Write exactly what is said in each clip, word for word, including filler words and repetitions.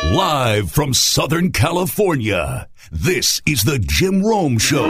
Live from Southern California, this is the Jim Rome Show.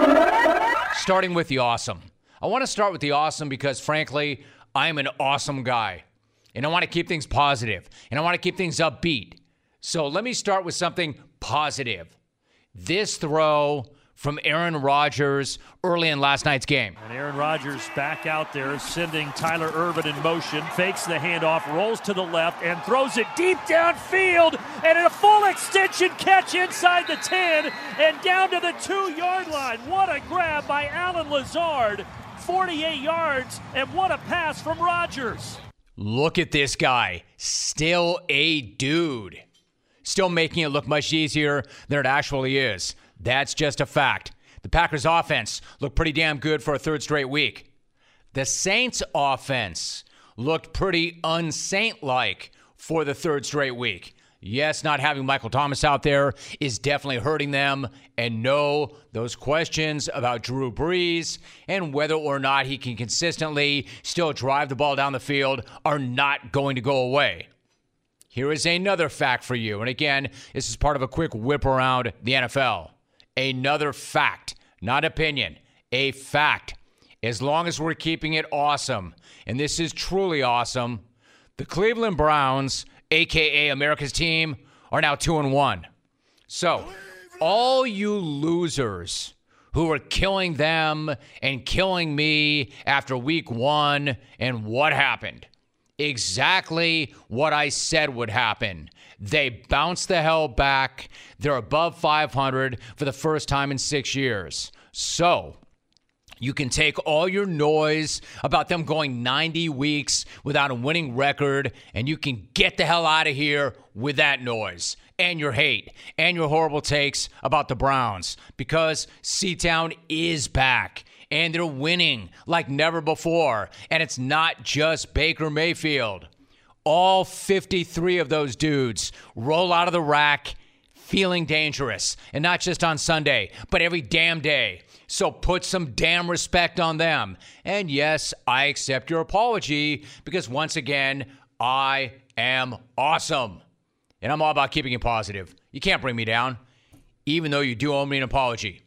Starting with the awesome. I want to start with the awesome because, frankly, I'm an awesome guy. And I want to keep things positive. And I want to keep things upbeat. So let me start with something positive. This throw from Aaron Rodgers early in last night's game. And Aaron Rodgers back out there, sending Tyler Ervin in motion, fakes the handoff, rolls to the left, and throws it deep downfield, and a full extension catch inside the ten, and down to the two-yard line. What a grab by Allen Lazard, forty-eight yards, and what a pass from Rodgers. Look at this guy, still a dude. Still making it look much easier than it actually is. That's just a fact. The Packers offense looked pretty damn good for a third straight week. The Saints offense looked pretty unsaint-like for the third straight week. Yes, not having Michael Thomas out there is definitely hurting them. And no, those questions about Drew Brees and whether or not he can consistently still drive the ball down the field are not going to go away. Here is another fact for you. And again, this is part of a quick whip around the N F L. Another fact, not opinion, a fact. As long as we're keeping it awesome, and this is truly awesome, the Cleveland Browns, a k a. America's team, are now two and one. So, all you losers who are killing them and killing me after week one, and what happened? Exactly what I said would happen. They bounced the hell back. They're above five hundred for the first time in six years. So, you can take all your noise about them going ninety weeks without a winning record, and you can get the hell out of here with that noise and your hate and your horrible takes about the Browns, because C-Town is back. And they're winning like never before. And it's not just Baker Mayfield. All fifty-three of those dudes roll out of the rack feeling dangerous. And not just on Sunday, but every damn day. So put some damn respect on them. And yes, I accept your apology because once again, I am awesome. And I'm all about keeping it positive. You can't bring me down, even though you do owe me an apology.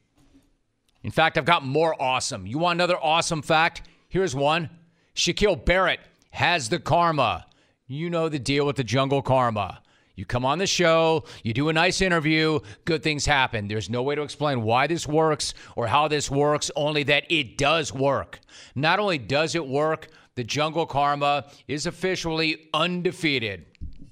In fact, I've got more awesome. You want another awesome fact? Here's one. Shaquille Barrett has the karma. You know the deal with the jungle karma. You come on the show, you do a nice interview, good things happen. There's no way to explain why this works or how this works, only that it does work. Not only does it work, the jungle karma is officially undefeated.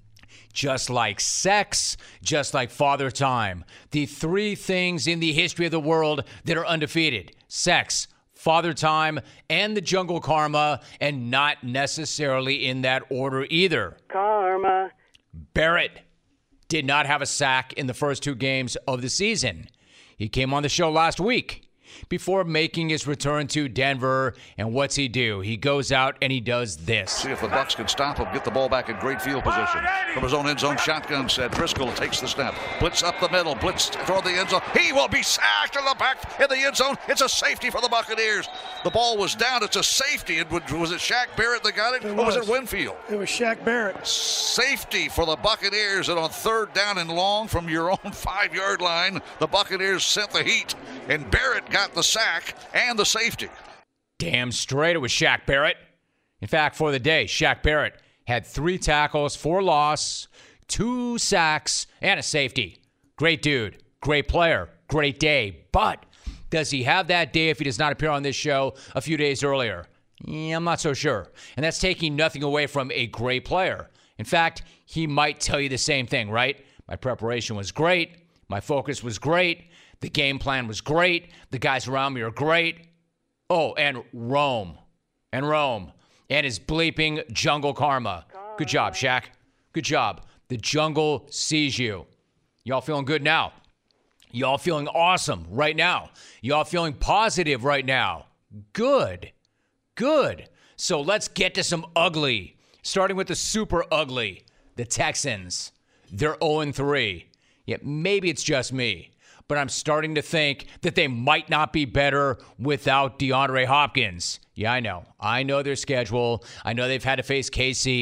Just like sex, just like Father Time. The three things in the history of the world that are undefeated. Sex, Father Time, and the jungle karma, and not necessarily in that order either. Karma. Barrett did not have a sack in the first two games of the season. He came on the show last week before making his return to Denver. And what's he do? He goes out and he does this. See if the Bucs can stop him, get the ball back in great field position. From his own end zone shotgun set, Driscoll takes the snap. Blitz up the middle, blitz toward the end zone. He will be sacked in the back in the end zone. It's a safety for the Buccaneers. The ball was down. It's a safety. And was it Shaq Barrett that got it? It or was. was it Winfield? It was Shaq Barrett. Safety for the Buccaneers. And on third down and long from your own five-yard line, the Buccaneers sent the heat. And Barrett got the sack and the safety. Damn straight it was Shaq Barrett. In fact, for the day, Shaq Barrett had three tackles for loss, two sacks, and a safety. Great dude, great player, great day. But does he have that day if he does not appear on this show a few days earlier? Yeah, I'm not so sure. And that's taking nothing away from a great player. In fact, he might tell you the same thing, right? My preparation was great. My focus was great. The game plan was great. The guys around me are great. Oh, and Rome. And Rome. And his bleeping jungle karma. Good job, Shaq. Good job. The jungle sees you. Y'all feeling good now? Y'all feeling awesome right now? Y'all feeling positive right now? Good. Good. So let's get to some ugly. Starting with the super ugly. The Texans. They're oh and three. Yeah, maybe it's just me, but I'm starting to think that they might not be better without DeAndre Hopkins. Yeah, I know. I know their schedule. I know they've had to face K C,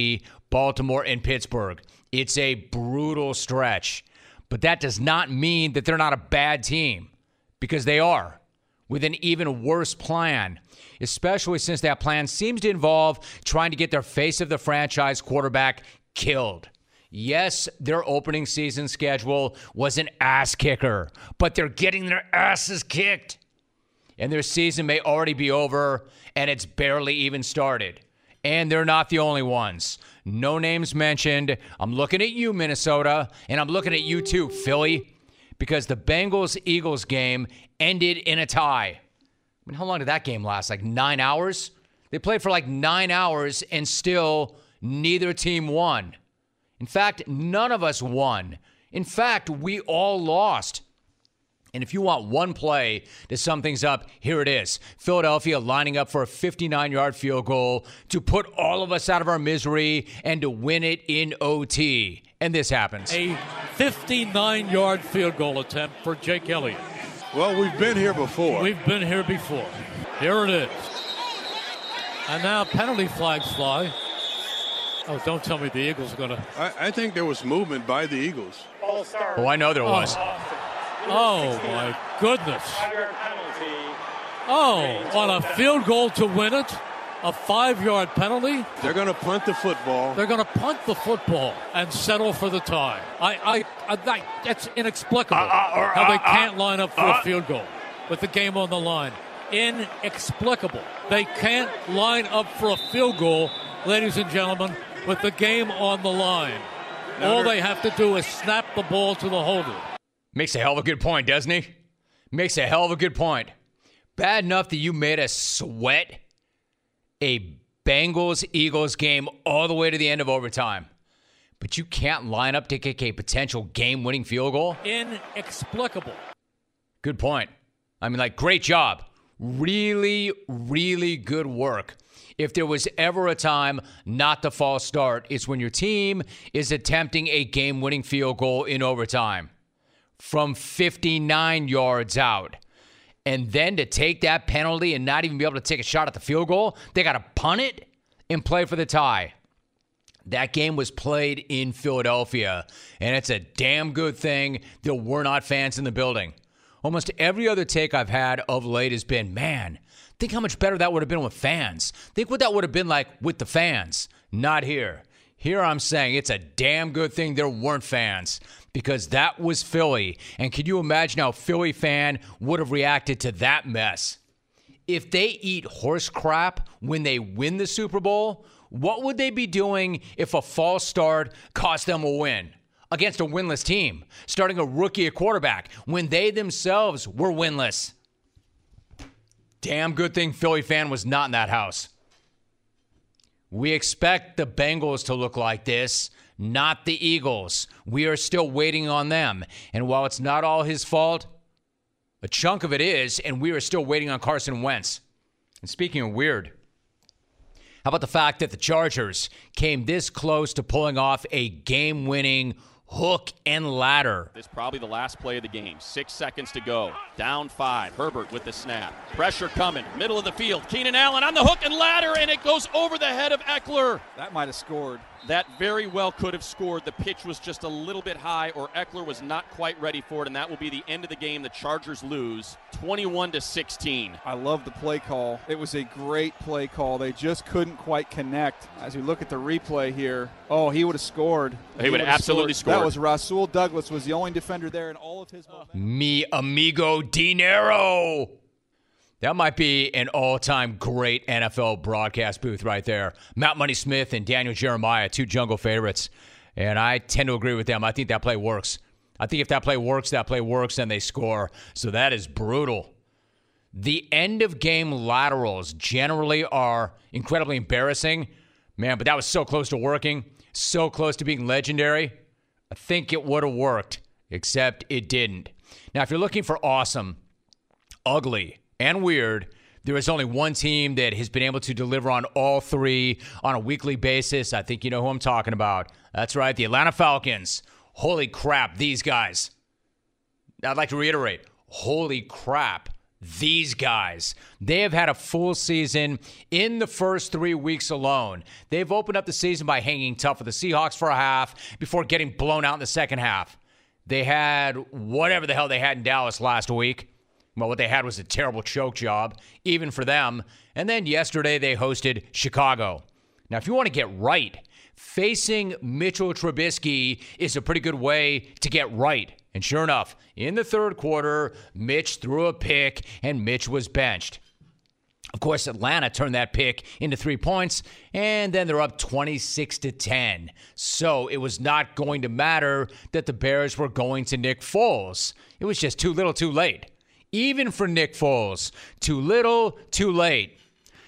Baltimore, and Pittsburgh. It's a brutal stretch. But that does not mean that they're not a bad team, because they are, with an even worse plan, especially since that plan seems to involve trying to get their face of the franchise quarterback killed. Yes, their opening season schedule was an ass kicker, but they're getting their asses kicked. And their season may already be over, and it's barely even started. And they're not the only ones. No names mentioned. I'm looking at you, Minnesota, and I'm looking at you too, Philly, because the Bengals-Eagles game ended in a tie. I mean, how long did that game last? Like nine hours? They played for like nine hours, and still neither team won. In fact, none of us won. In fact, we all lost. And if you want one play to sum things up, here it is. Philadelphia lining up for a fifty-nine-yard field goal to put all of us out of our misery and to win it in O T. And this happens. A fifty-nine-yard field goal attempt for Jake Elliott. Well, we've been here before. We've been here before. Here it is. And now penalty flags fly. Oh, don't tell me the Eagles are going to... I, I think there was movement by the Eagles. Oh, I know there was. Oh, my goodness. Oh, on a field goal to win it, a five-yard penalty. They're going to punt the football. They're going to punt the football and settle for the tie. I, I, I, I that's inexplicable uh, uh, how they can't line up for uh, a field goal with the game on the line. Inexplicable. They can't line up for a field goal, ladies and gentlemen, with the game on the line. All they have to do is snap the ball to the holder. Makes a hell of a good point, doesn't he? Makes a hell of a good point. Bad enough that you made us sweat a Bengals-Eagles game all the way to the end of overtime. But you can't line up to kick a potential game-winning field goal? Inexplicable. Good point. I mean, like, great job. Really, really good work. If there was ever a time not to false start, it's when your team is attempting a game-winning field goal in overtime from fifty-nine yards out. And then to take that penalty and not even be able to take a shot at the field goal, they got to punt it and play for the tie. That game was played in Philadelphia, and it's a damn good thing there were not fans in the building. Almost every other take I've had of late has been, man, think how much better that would have been with fans. Think what that would have been like with the fans. Not here. Here I'm saying it's a damn good thing there weren't fans, because that was Philly. And can you imagine how a Philly fan would have reacted to that mess? If they eat horse crap when they win the Super Bowl, what would they be doing if a false start cost them a win against a winless team, starting a rookie at quarterback when they themselves were winless? Damn good thing Philly fan was not in that house. We expect the Bengals to look like this, not the Eagles. We are still waiting on them. And while it's not all his fault, a chunk of it is, and we are still waiting on Carson Wentz. And speaking of weird, how about the fact that the Chargers came this close to pulling off a game-winning hook and ladder? This is probably the last play of the game. Six seconds to go. Down five. Herbert with the snap. Pressure coming. Middle of the field. Keenan Allen on the hook and ladder, and it goes over the head of Eckler. That might have scored. That very well could have scored. The pitch was just a little bit high, or Eckler was not quite ready for it, and that will be the end of the game. The Chargers lose twenty-one to sixteen. I love the play call. It was a great play call. They just couldn't quite connect. As we look at the replay here, oh, he would have scored. He, he would have absolutely scored. scored. That was Rasul Douglas was the only defender there in all of his momentum. Mi amigo Dinero. That might be an all-time great N F L broadcast booth right there. Matt Money Smith and Daniel Jeremiah, two jungle favorites. And I tend to agree with them. I think that play works. I think if that play works, that play works, and they score. So that is brutal. The end-of-game laterals generally are incredibly embarrassing. Man, but that was so close to working, so close to being legendary. I think it would have worked, except it didn't. Now, if you're looking for awesome, ugly, and weird, there is only one team that has been able to deliver on all three on a weekly basis. I think you know who I'm talking about. That's right, the Atlanta Falcons. Holy crap, these guys. I'd like to reiterate, holy crap, these guys. They have had a full season in the first three weeks alone. They've opened up the season by hanging tough with the Seahawks for a half before getting blown out in the second half. They had whatever the hell they had in Dallas last week. Well, what they had was a terrible choke job, even for them. And then yesterday they hosted Chicago. Now, if you want to get right, facing Mitchell Trubisky is a pretty good way to get right. And sure enough, in the third quarter, Mitch threw a pick and Mitch was benched. Of course, Atlanta turned that pick into three points, and then they're up twenty-six to ten. So it was not going to matter that the Bears were going to Nick Foles. It was just too little, too late. Even for Nick Foles, too little, too late.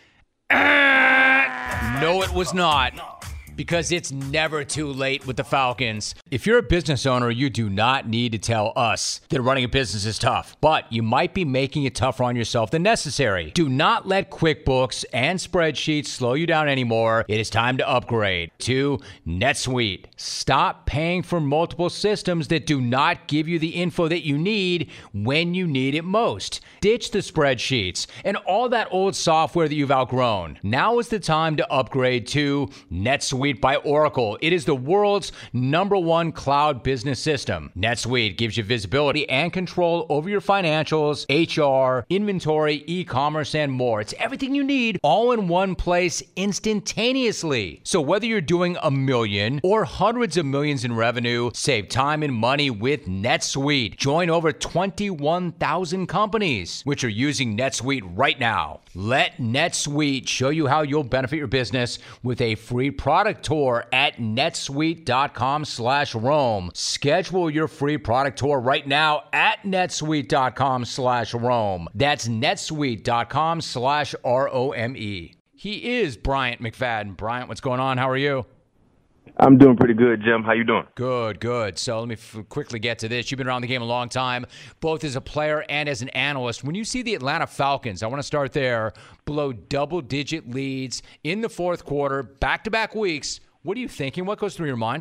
Uh, no, it was not. Because it's never too late with the Falcons. If you're a business owner, you do not need to tell us that running a business is tough, but you might be making it tougher on yourself than necessary. Do not let QuickBooks and spreadsheets slow you down anymore. It is time to upgrade to NetSuite. Stop paying for multiple systems that do not give you the info that you need when you need it most. Ditch the spreadsheets and all that old software that you've outgrown. Now is the time to upgrade to NetSuite by Oracle. It is the world's number one cloud business system. NetSuite gives you visibility and control over your financials, H R, inventory, e-commerce, and more. It's everything you need all in one place instantaneously. So whether you're doing a million or hundreds of millions in revenue, save time and money with NetSuite. Join over twenty-one thousand companies which are using NetSuite right now. Let NetSuite show you how you'll benefit your business with a free product tour at netsuite.com slash Rome. Schedule your free product tour right now at netsuite.com slash Rome. That's netsuite.com slash R O M E. He is Bryant McFadden. Bryant, what's going on? How are you? I'm doing pretty good, Jim. How you doing? Good, good. So let me f- quickly get to this. You've been around the game a long time, both as a player and as an analyst. When you see the Atlanta Falcons, I want to start there, blow double-digit leads in the fourth quarter, back-to-back weeks, what are you thinking? What goes through your mind?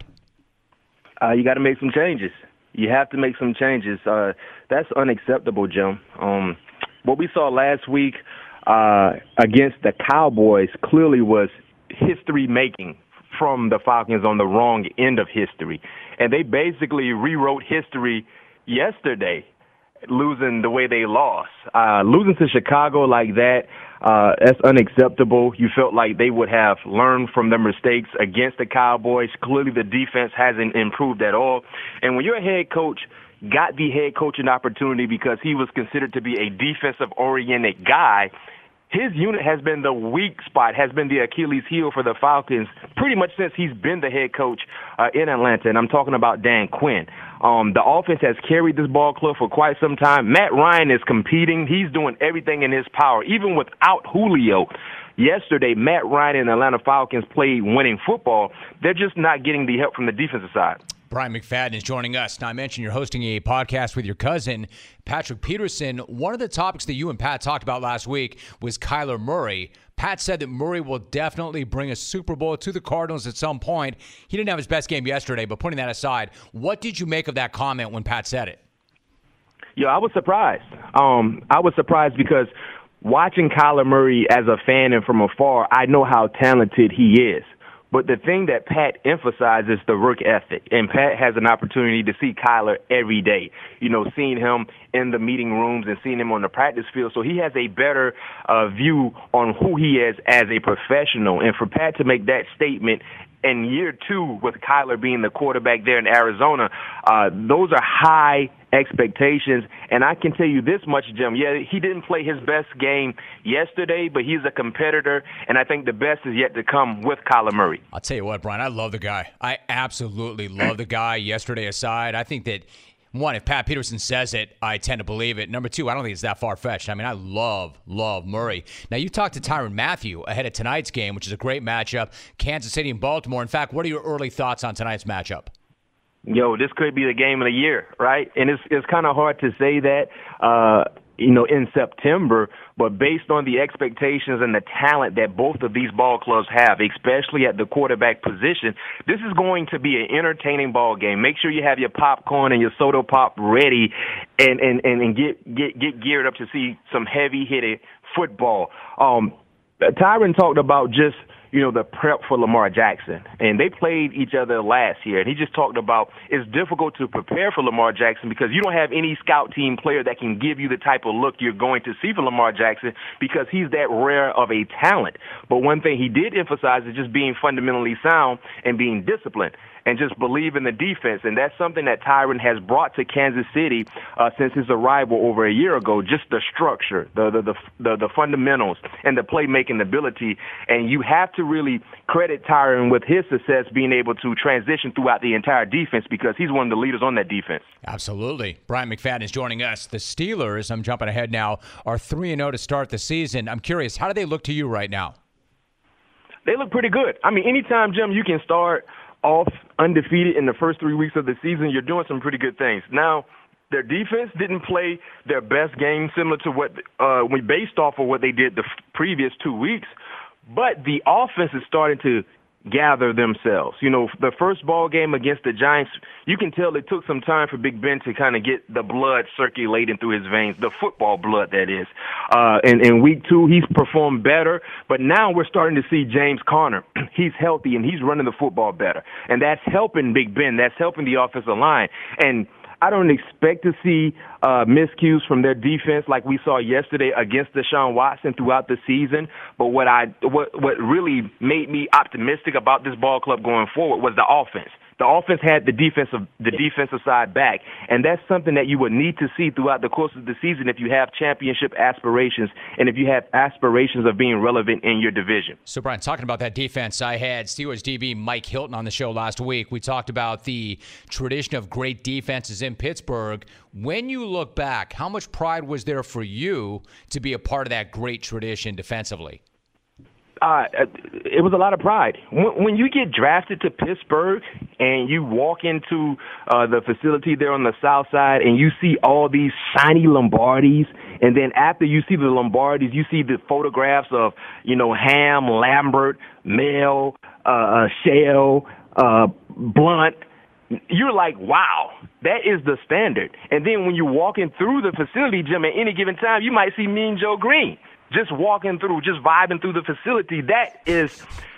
Uh, you got to make some changes. You have to make some changes. Uh, that's unacceptable, Jim. Um, what we saw last week uh, against the Cowboys clearly was history-making from the Falcons on the wrong end of history. And they basically rewrote history yesterday, losing the way they lost. Uh, losing to Chicago like that, uh, that's unacceptable. You felt like they would have learned from their mistakes against the Cowboys. Clearly the defense hasn't improved at all. And when your head coach got the head coaching opportunity because he was considered to be a defensive-oriented guy, his unit has been the weak spot, has been the Achilles heel for the Falcons pretty much since he's been the head coach uh, in Atlanta, and I'm talking about Dan Quinn. Um, the offense has carried this ball club for quite some time. Matt Ryan is competing. He's doing everything in his power, even without Julio. Yesterday, Matt Ryan and the Atlanta Falcons played winning football. They're just not getting the help from the defensive side. Brian McFadden is joining us. Now, I mentioned you're hosting a podcast with your cousin, Patrick Peterson. One of the topics that you and Pat talked about last week was Kyler Murray. Pat said that Murray will definitely bring a Super Bowl to the Cardinals at some point. He didn't have his best game yesterday, but putting that aside, what did you make of that comment when Pat said it? Yeah, I was surprised. Um, I was surprised because watching Kyler Murray as a fan and from afar, I know how talented he is. But the thing that Pat emphasizes the work ethic, and Pat has an opportunity to see Kyler every day, you know, seeing him in the meeting rooms and seeing him on the practice field. So he has a better uh, view on who he is as a professional. And for Pat to make that statement in year two with Kyler being the quarterback there in Arizona, uh, those are high expectations. And I can tell you this much, Jim. Yeah, he didn't play his best game yesterday, but he's a competitor, and I think the best is yet to come with Kyler Murray. I'll tell you what, Brian, I love the guy. I absolutely love the guy, yesterday aside. I think that, one, if Pat Peterson says it, I tend to believe it. Number two, I don't think it's that far-fetched. I mean, I love, love Murray. Now, you talked to Tyrann Mathieu ahead of tonight's game, which is a great matchup, Kansas City and Baltimore. In fact, what are your early thoughts on tonight's matchup? Yo, this could be the game of the year, right? And it's it's kind of hard to say that. Uh, you know, in September, but based on the expectations and the talent that both of these ball clubs have, especially at the quarterback position, this is going to be an entertaining ball game. Make sure you have your popcorn and your soda pop ready and, and, and, and get, get, get geared up to see some heavy-hitted football. Um, Tyron talked about just, you know, the prep for Lamar Jackson. And they played each other last year. And he just talked about it's difficult to prepare for Lamar Jackson because you don't have any scout team player that can give you the type of look you're going to see for Lamar Jackson because he's that rare of a talent. But one thing he did emphasize is just being fundamentally sound and being disciplined and just believe in the defense. And that's something that Tyron has brought to Kansas City uh, since his arrival over a year ago, just the structure, the, the, the, the, the fundamentals, and the playmaking ability. And you have to really credit Tyron with his success being able to transition throughout the entire defense because he's one of the leaders on that defense. Absolutely. Bryant McFadden is joining us. The Steelers, I'm jumping ahead now, are three and oh to start the season. I'm curious, how do they look to you right now? They look pretty good. I mean, anytime, Jim, you can start off undefeated in the first three weeks of the season, you're doing some pretty good things. Now, their defense didn't play their best game, similar to what uh, we based off of what they did the f- previous two weeks, but the offense is starting to gather themselves. You know, the first ball game against the Giants, you can tell it took some time for Big Ben to kind of get the blood circulating through his veins, the football blood, that is. Uh, and in week two, he's performed better, but now we're starting to see James Conner. He's healthy, and he's running the football better. And that's helping Big Ben. That's helping the offensive line. And I don't expect to see uh, miscues from their defense like we saw yesterday against Deshaun Watson throughout the season. But what I what what really made me optimistic about this ball club going forward was the offense. The offense had the defensive the defensive side back, and that's something that you would need to see throughout the course of the season if you have championship aspirations and if you have aspirations of being relevant in your division. So, Brian, talking about that defense, I had Steelers D B Mike Hilton on the show last week. We talked about the tradition of great defenses in Pittsburgh. When you look back, how much pride was there for you to be a part of that great tradition defensively? Uh, it was a lot of pride. When, when you get drafted to Pittsburgh and you walk into uh, the facility there on the south side and you see all these shiny Lombardis, and then after you see the Lombardis, you see the photographs of, you know, Ham, Lambert, Mel, uh, Shell, uh, Blunt, you're like, wow, that is the standard. And then when you're walking through the facility, Jim, at any given time, you might see Mean Joe Green. Just walking through, just vibing through the facility, that is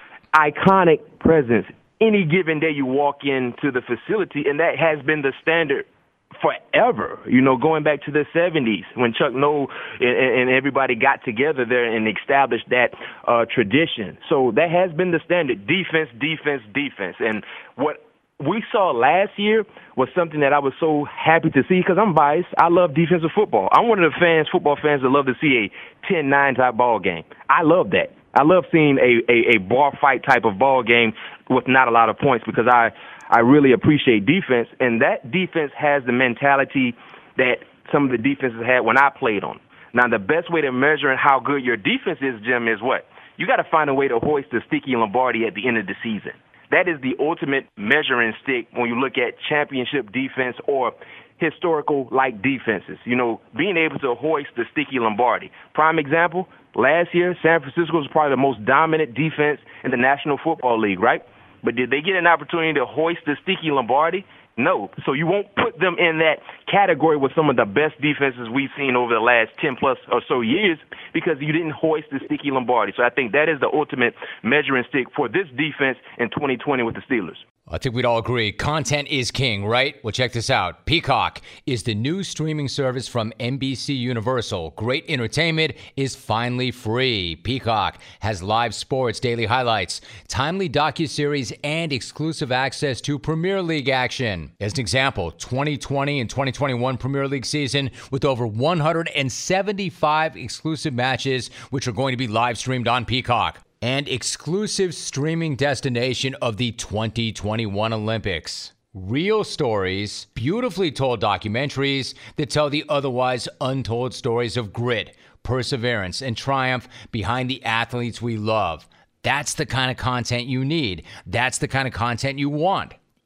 iconic presence. Any given day you walk into the facility, and that has been the standard forever, you know, going back to the seventies when Chuck Noll and, and everybody got together there and established that uh, tradition. So that has been the standard, defense, defense, defense. And what we saw last year was something that I was so happy to see because I'm biased. I love defensive football. I'm one of the fans, football fans that love to see a ten nine type ball game. I love that. I love seeing a, a, a bar fight type of ball game with not a lot of points because I, I really appreciate defense, and that defense has the mentality that some of the defenses had when I played on. Now, the best way to measure how good your defense is, Jim, is what? You got to find a way to hoist the sticky Lombardi at the end of the season. That is the ultimate measuring stick when you look at championship defense or historical-like defenses. You know, being able to hoist the sticky Lombardi. Prime example, last year, San Francisco was probably the most dominant defense in the National Football League, right? But did they get an opportunity to hoist the sticky Lombardi? No. So you won't put them in that category with some of the best defenses we've seen over the last ten plus or so years because you didn't hoist the sticky Lombardi. So I think that is the ultimate measuring stick for this defense in twenty twenty with the Steelers. I think we'd all agree. Content is king, right? Well, check this out. Peacock is the new streaming service from N B C Universal. Great entertainment is finally free. Peacock has live sports, daily highlights, timely docuseries, and exclusive access to Premier League action. As an example, twenty twenty and twenty twenty-one Premier League season with over one hundred seventy-five exclusive matches, which are going to be live streamed on Peacock. And exclusive streaming destination of the twenty twenty-one Olympics. Real stories, beautifully told documentaries that tell the otherwise untold stories of grit, perseverance, and triumph behind the athletes we love. That's the kind of content you need. That's the kind of content you want.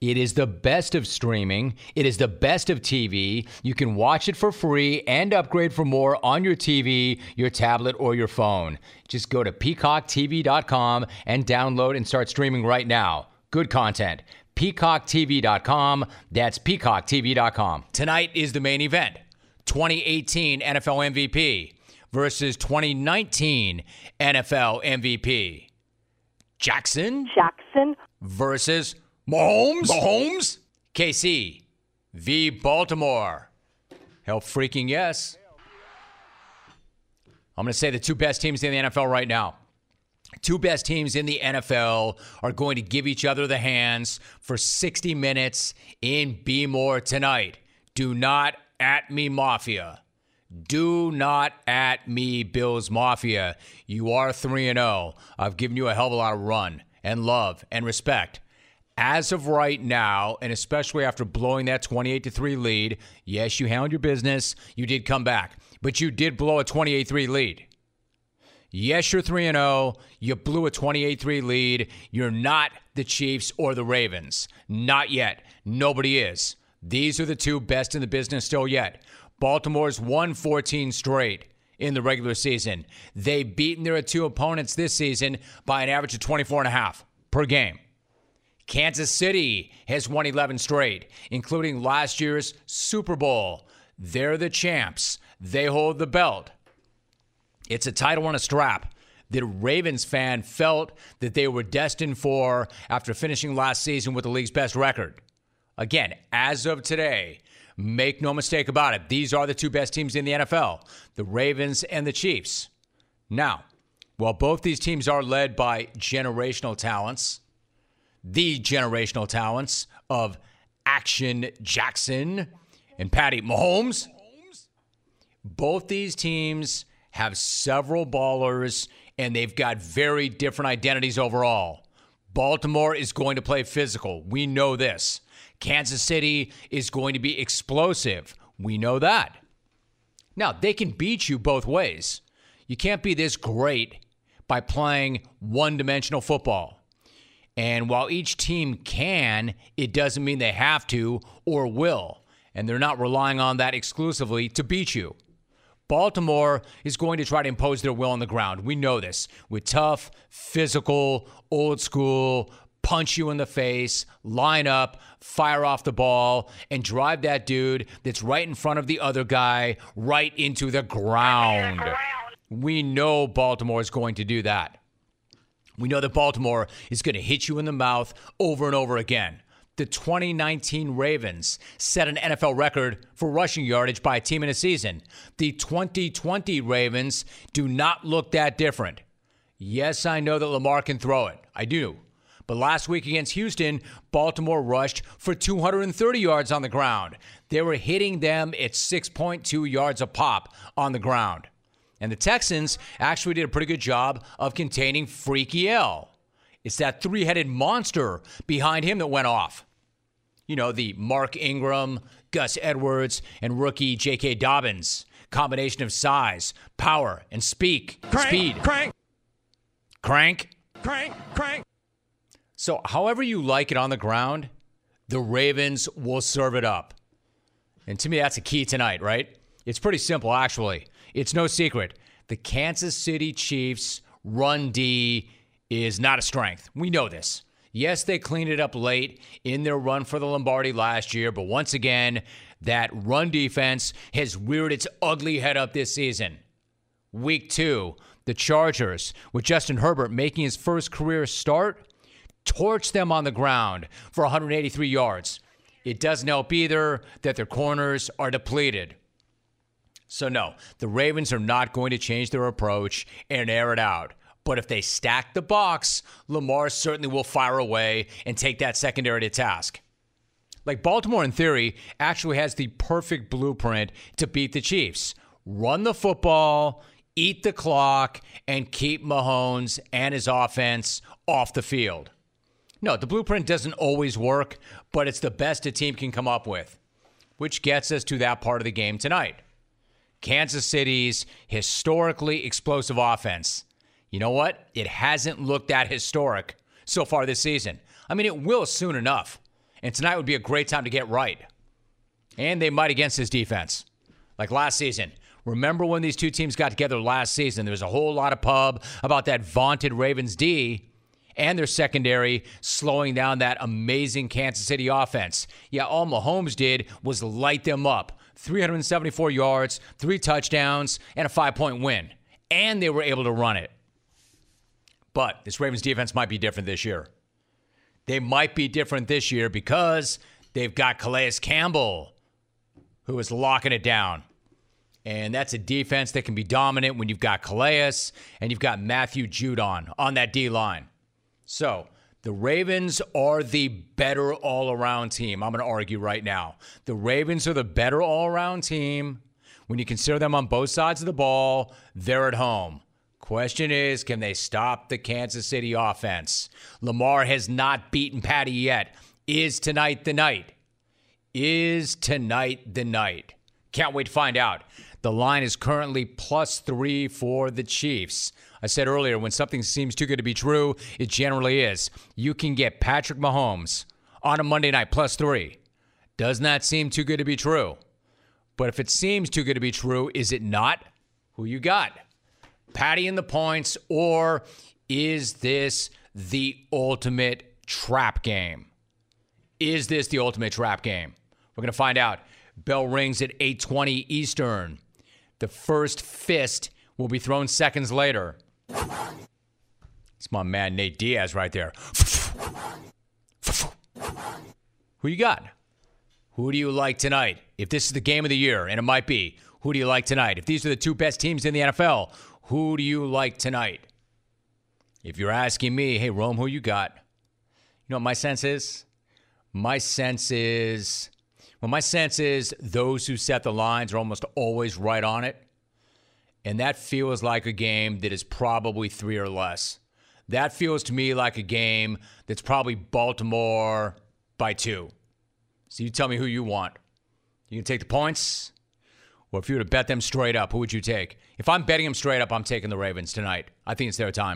It is the best of streaming. It is the best of T V. You can watch it for free and upgrade for more on your T V, your tablet, or your phone. Just go to peacock t v dot com and download and start streaming right now. Good content. peacock t v dot com. That's peacock t v dot com. Tonight is the main event. twenty eighteen N F L M V P versus twenty nineteen N F L M V P. Jackson? Jackson. Versus Mahomes? Mahomes? K C v. Baltimore. Hell freaking yes. I'm going to say the two best teams in the N F L right now. Two best teams in the N F L are going to give each other the hands for sixty minutes in B More tonight. Do not at me, Mafia. Do not at me, Bills Mafia. You are three and oh. I've given you a hell of a lot of run and love and respect. As of right now, and especially after blowing that twenty-eight to three lead, yes, you handled your business. You did come back, but you did blow a twenty-eight three lead. Yes, you're three and oh. You blew a twenty-eight three lead. You're not the Chiefs or the Ravens. Not yet. Nobody is. These are the two best in the business still yet. Baltimore's won fourteen straight in the regular season. They've beaten their two opponents this season by an average of twenty-four and a half per game. Kansas City has won eleven straight, including last year's Super Bowl. They're the champs. They hold the belt. It's a title on a strap that a Ravens fan felt that they were destined for after finishing last season with the league's best record. Again, as of today, make no mistake about it, these are the two best teams in the N F L, the Ravens and the Chiefs. Now, while both these teams are led by generational talents, the generational talents of Action Jackson and Patty Mahomes, both these teams have several ballers, and they've got very different identities overall. Baltimore is going to play physical. We know this. Kansas City is going to be explosive. We know that. Now, they can beat you both ways. You can't be this great by playing one-dimensional football. And while each team can, it doesn't mean they have to or will. And they're not relying on that exclusively to beat you. Baltimore is going to try to impose their will on the ground. We know this. With tough, physical, old school, punch you in the face, line up, fire off the ball, and drive that dude that's right in front of the other guy right into the ground. We know Baltimore is going to do that. We know that Baltimore is going to hit you in the mouth over and over again. The twenty nineteen Ravens set an N F L record for rushing yardage by a team in a season. The twenty twenty Ravens do not look that different. Yes, I know that Lamar can throw it. I do. But last week against Houston, Baltimore rushed for two hundred thirty yards on the ground. They were hitting them at six point two yards a pop on the ground. And the Texans actually did a pretty good job of containing Freaky L. It's that three-headed monster behind him that went off. You know, the Mark Ingram, Gus Edwards, and rookie J K. Dobbins. Combination of size, power, and speak, crank, speed. Crank. Crank. Crank. Crank. So however you like it on the ground, the Ravens will serve it up. And to me, that's a key tonight, right? It's pretty simple, actually. It's no secret. The Kansas City Chiefs' run D is not a strength. We know this. Yes, they cleaned it up late in their run for the Lombardi last year, but once again, that run defense has reared its ugly head up this season. Week two, the Chargers, with Justin Herbert making his first career start, torched them on the ground for one hundred eighty-three yards. It doesn't help either that their corners are depleted. So no, the Ravens are not going to change their approach and air it out. But if they stack the box, Lamar certainly will fire away and take that secondary to task. Like Baltimore, in theory, actually has the perfect blueprint to beat the Chiefs. Run the football, eat the clock, and keep Mahomes and his offense off the field. No, the blueprint doesn't always work, but it's the best a team can come up with. Which gets us to that part of the game tonight. Kansas City's historically explosive offense. You know what? It hasn't looked that historic so far this season. I mean, it will soon enough. And tonight would be a great time to get right. And they might against this defense. Like last season. Remember when these two teams got together last season? There was a whole lot of pub about that vaunted Ravens D and their secondary slowing down that amazing Kansas City offense. Yeah, all Mahomes did was light them up. three hundred seventy-four yards, three touchdowns, and a five-point win. And they were able to run it. But this Ravens defense might be different this year. They might be different this year because they've got Calais Campbell, who is locking it down. And that's a defense that can be dominant when you've got Calais and you've got Matthew Judon on that D-line. So the Ravens are the better all-around team. I'm going to argue right now. The Ravens are the better all-around team. When you consider them on both sides of the ball, they're at home. Question is, can they stop the Kansas City offense? Lamar has not beaten Patty yet. Is tonight the night? Is tonight the night? Can't wait to find out. The line is currently plus three for the Chiefs. I said earlier, when something seems too good to be true, it generally is. You can get Patrick Mahomes on a Monday night plus three. Does not seem too good to be true. But if it seems too good to be true, is it not? Who you got? Patty in the points, or is this the ultimate trap game? Is this the ultimate trap game? We're going to find out. Bell rings at eight twenty Eastern. The first fist will be thrown seconds later. It's my man Nate Diaz right there. Who you got? Who do you like tonight? If this is the game of the year, and it might be, who do you like tonight? If these are the two best teams in the N F L, who do you like tonight? If you're asking me, hey, Rome, who you got? You know what my sense is? My sense is... Well, my sense is those who set the lines are almost always right on it. And that feels like a game that is probably three or less. That feels to me like a game that's probably Baltimore by two. So you tell me who you want. You can take the points, or if you were to bet them straight up, who would you take? If I'm betting them straight up, I'm taking the Ravens tonight. I think it's their time.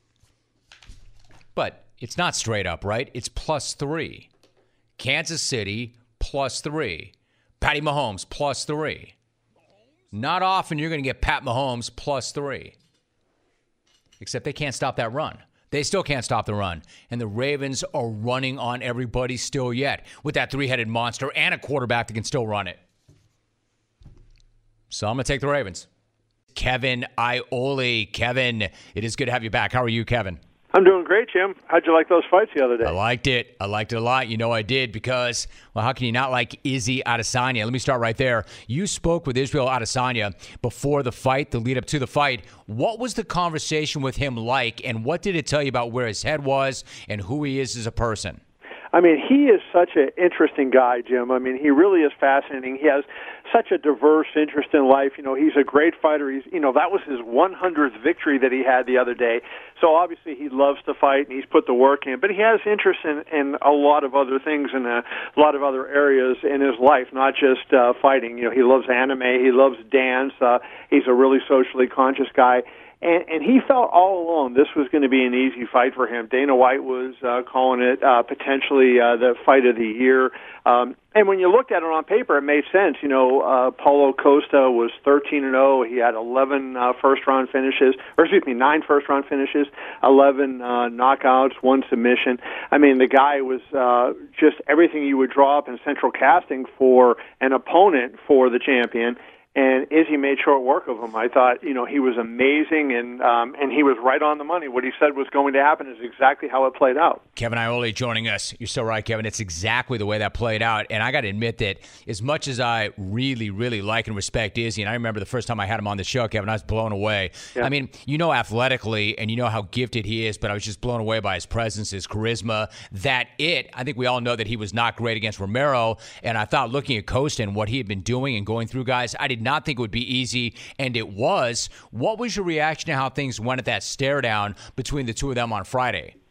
But it's not straight up, right? It's plus three. Kansas City plus three. Patty Mahomes plus three. Not often you're going to get Pat Mahomes plus three. Except they can't stop that run. They still can't stop the run. And the Ravens are running on everybody still yet with that three-headed monster and a quarterback that can still run it. So I'm going to take the Ravens. Kevin Iole. Kevin, it is good to have you back. How are you, Kevin? I'm doing great, Jim. How'd you like those fights the other day? I liked it. I liked it a lot. You know I did because, well, how can you not like Izzy Adesanya? Let me start right there. You spoke with Israel Adesanya before the fight, the lead up to the fight. What was the conversation with him like, and what did it tell you about where his head was and who he is as a person? I mean, he is such an interesting guy, Jim. I mean, he really is fascinating. He has such a diverse interest in life. You know, he's a great fighter. He's, you know, that was his one hundredth victory that he had the other day. So obviously he loves to fight and he's put the work in. But he has interest in, in a lot of other things and a lot of other areas in his life, not just uh, fighting. You know, he loves anime. He loves dance. Uh, he's a really socially conscious guy. And, and he felt all along this was going to be an easy fight for him. Dana White was uh, calling it uh, potentially uh, the fight of the year. Um, and when you looked at it on paper, it made sense. You know, uh, Paulo Costa was thirteen and oh. He had eleven uh, first-round finishes, or excuse me, nine first-round finishes, eleven uh, knockouts, one submission. I mean, the guy was uh, just everything you would draw up in central casting for an opponent for the champion. And Izzy made short work of him. I thought, you know, he was amazing, and um, and he was right on the money. What he said was going to happen is exactly how it played out. Kevin Iole joining us. You're so right, Kevin. It's exactly the way that played out. And I got to admit that as much as I really, really like and respect Izzy, and I remember the first time I had him on the show, Kevin, I was blown away. Yeah. I mean, you know athletically, and you know how gifted he is, but I was just blown away by his presence, his charisma, that it. I think we all know that he was not great against Romero, and I thought looking at Costa and what he had been doing and going through guys, I did not think it would be easy, and it was. What was your reaction to how things went at that stare down between the two of them on Friday?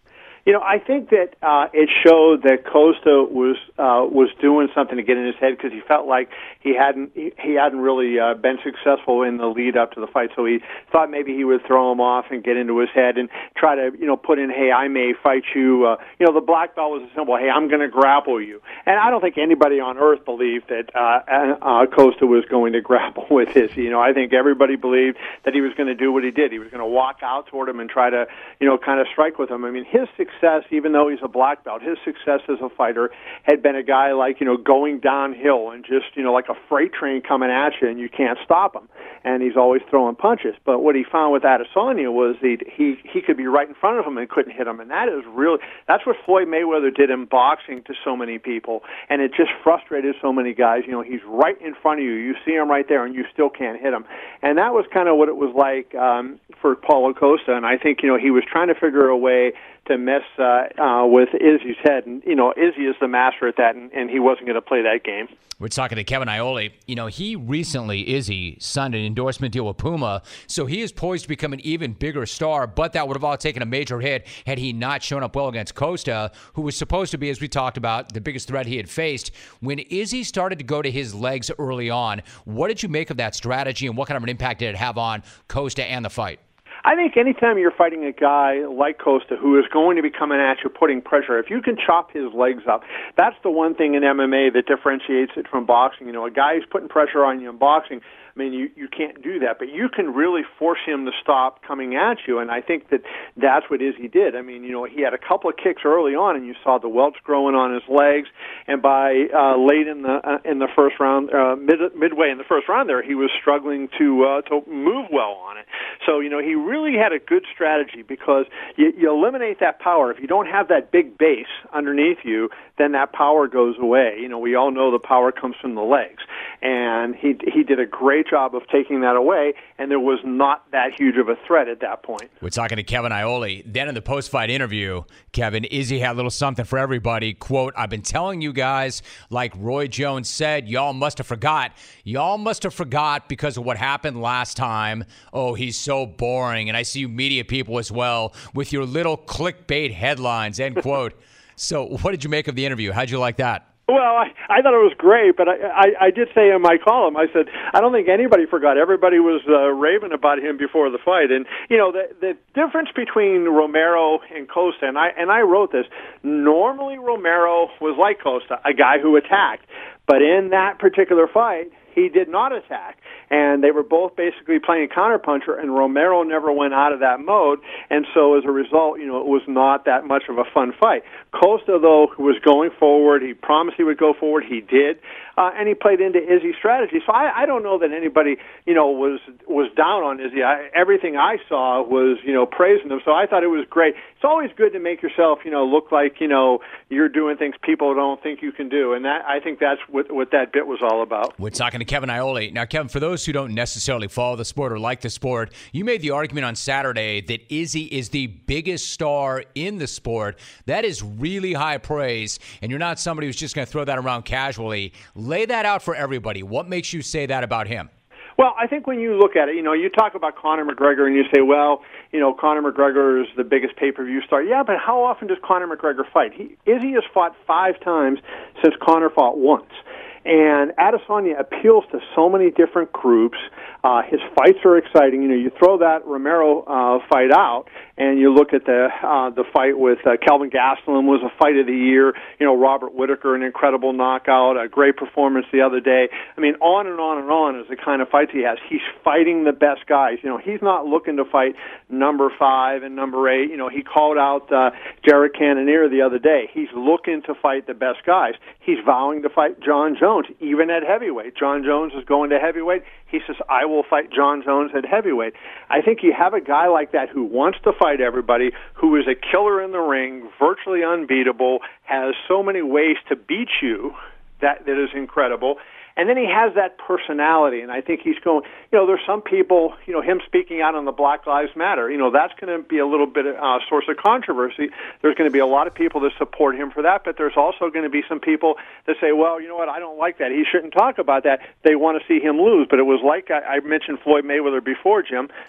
You know, I think that uh, it showed that Costa was uh, was doing something to get in his head because he felt like he hadn't he, he hadn't really uh, been successful in the lead up to the fight. So he thought maybe he would throw him off and get into his head and try to you know put in, hey, I may fight you. Uh, you know, the black belt was a symbol. Hey, I'm going to grapple you. And I don't think anybody on earth believed that uh, uh, Costa was going to grapple with his. You know, I think everybody believed that he was going to do what he did. He was going to walk out toward him and try to you know kind of strike with him. I mean, his success. Success, even though he's a black belt, his success as a fighter had been a guy like, you know, going downhill and just, you know, like a freight train coming at you and you can't stop him. And he's always throwing punches. But what he found with Adesanya was he he he could be right in front of him and couldn't hit him. And that is really, that's what Floyd Mayweather did in boxing to so many people. And it just frustrated so many guys. You know, he's right in front of you. You see him right there and you still can't hit him. And that was kind of what it was like um, for Paulo Costa. And I think, you know, he was trying to figure a way to mess uh, uh, with Izzy's head. And, you know, Izzy is the master at that, and, and he wasn't going to play that game. We're talking to Kevin Iole. You know, he recently, Izzy, signed an endorsement deal with Puma, so he is poised to become an even bigger star, but that would have all taken a major hit had he not shown up well against Costa, who was supposed to be, as we talked about, the biggest threat he had faced. When Izzy started to go to his legs early on, what did you make of that strategy, and what kind of an impact did it have on Costa and the fight? I think anytime you're fighting a guy like Costa who is going to be coming at you, putting pressure, if you can chop his legs up, that's the one thing in M M A that differentiates it from boxing. You know, a guy who's putting pressure on you in boxing, I mean, you, you can't do that, but you can really force him to stop coming at you, and I think that that's what Izzy did. I mean, you know, he had a couple of kicks early on, and you saw the welts growing on his legs, and by uh, late in the uh, in the first round, uh, mid, midway in the first round there, he was struggling to uh, to move well on it. So, you know, he really had a good strategy because you, you eliminate that power. If you don't have that big base underneath you, then that power goes away. You know, we all know the power comes from the legs, and he he did a great job of taking that away, and there was not that huge of a threat at that point. We're talking to Kevin Iole. Then in the post-fight interview, Kevin, Izzy had a little something for everybody. Quote, I've been telling you guys, like Roy Jones said, y'all must have forgot. Y'all must have forgot because of what happened last time. Oh, he's so boring. And I see you media people as well with your little clickbait headlines, end quote. So what did you make of the interview? How'd you like that? Well, I, I thought it was great, but I, I, I did say in my column, I said, I don't think anybody forgot. Everybody was uh, raving about him before the fight. And, you know, the, the difference between Romero and Costa, and I, and I wrote this, normally Romero was like Costa, a guy who attacked. But in that particular fight, he did not attack. And they were both basically playing counterpuncher, and Romero never went out of that mode. And so as a result, you know, it was not that much of a fun fight. Costa, though, was going forward. He promised he would go forward. He did. Uh, and he played into Izzy's strategy. So I, I don't know that anybody, you know, was was down on Izzy. I, everything I saw was, you know, praising him. So I thought it was great. It's always good to make yourself, you know, look like, you know, you're doing things people don't think you can do. And that I think that's what, what that bit was all about. We're talking to Kevin Iole. Now, Kevin, for those who don't necessarily follow the sport or like the sport, you made the argument on Saturday that Izzy is the biggest star in the sport. That is really high praise, and you're not somebody who's just going to throw that around casually. Lay that out for everybody. What makes you say that about him? Well, I think when you look at it, you know, you talk about Conor McGregor and you say, well, you know, Conor McGregor is the biggest pay-per-view star. Yeah, but how often does Conor McGregor fight? He, Izzy has fought five times since Conor fought once. And Adesanya appeals to so many different groups. Uh, his fights are exciting. You know, you throw that Romero uh, fight out, and you look at the uh, the fight with uh, Kelvin Gastelum was a fight of the year. You know, Robert Whittaker, an incredible knockout, a great performance the other day. I mean, on and on and on is the kind of fights he has. He's fighting the best guys. You know, he's not looking to fight number five and number eight. You know, he called out uh, Jared Cannonier the other day. He's looking to fight the best guys. He's vowing to fight John Jones, even at heavyweight. John Jones is going to heavyweight. He says, I will fight John Jones at heavyweight. I think you have a guy like that who wants to fight everybody, who is a killer in the ring, virtually unbeatable, has so many ways to beat you that that is incredible. And then he has that personality, and I think he's going, you know, there's some people, you know, him speaking out on the Black Lives Matter, you know, that's going to be a little bit of a uh, source of controversy. There's going to be a lot of people that support him for that, but there's also going to be some people that say, well, you know what, I don't like that. He shouldn't talk about that. They want to see him lose. But it was like I, I mentioned Floyd Mayweather before, Jim.